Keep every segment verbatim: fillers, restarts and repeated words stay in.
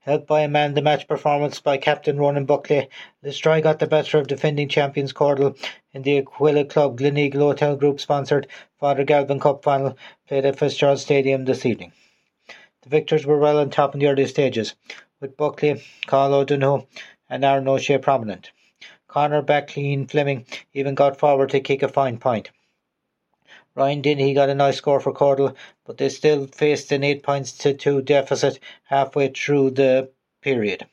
Helped by a man-of-the-match performance by captain Ronan Buckley, Listry got the better of defending champions Cordal in the Aquila Club Gleneagle Hotel Group-sponsored Father Galvin Cup final played at Fitzgerald Stadium this evening. The victors were well on top in the early stages, with Buckley, Carl O'Donoghue and Aaron O'Shea prominent. Conor Backleen Fleming even got forward to kick a fine point. Ryan Dennehy got a nice score for Cordal, but they still faced an eight points to two deficit halfway through the period.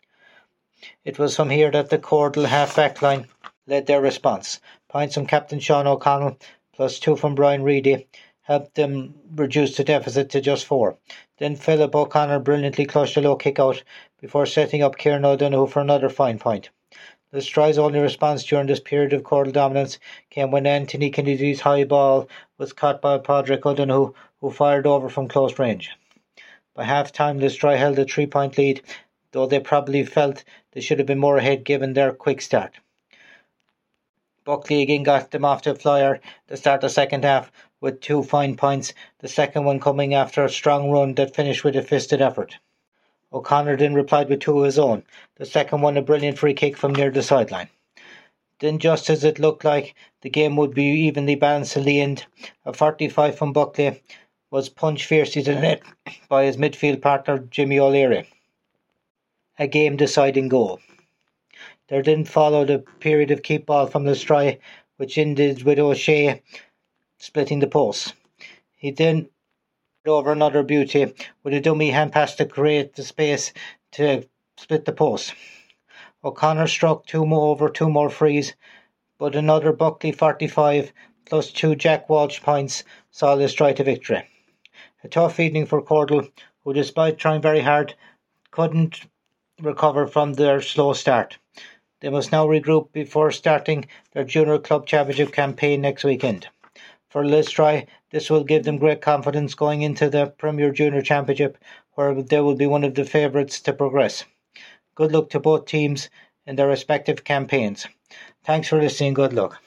It was from here that the Cordal half-back line led their response. Points from captain Sean O'Connell, plus two from Brian Reedy, helped them reduce the deficit to just four. Then Philip O'Connor brilliantly clutched a low kick-out before setting up Kieran O'Donoghue for another fine point. Listry's only response during this period of Cordal dominance came when Anthony Kennedy's high ball was caught by Padraig O'Donoghue, who fired over from close range. By half-time, Listry held a three-point lead, though they probably felt they should have been more ahead given their quick start. Buckley again got them off to a flyer to start the second half with two fine points, the second one coming after a strong run that finished with a fisted effort. O'Connor then replied with two of his own, the second one a brilliant free kick from near the sideline. Then, just as it looked like the game would be evenly balanced in the end, a forty-five from Buckley was punched fiercely to the net by his midfield partner Jimmy O'Leary. A game-deciding goal. There then followed a period of keep ball from Listry, which ended with O'Shea splitting the post. He then over another beauty with a dummy hand pass to create the space to split the post. O'Connor struck two more over two more frees, but another Buckley forty-five plus two Jack Walsh points saw Listry to victory. A tough evening for Cordal, who despite trying very hard couldn't recover from their slow start. They must now regroup before starting their Junior Club Championship campaign next weekend. For Listry, this will give them great confidence going into the Premier Junior Championship, where they will be one of the favourites to progress. Good luck to both teams in their respective campaigns. Thanks for listening. Good luck.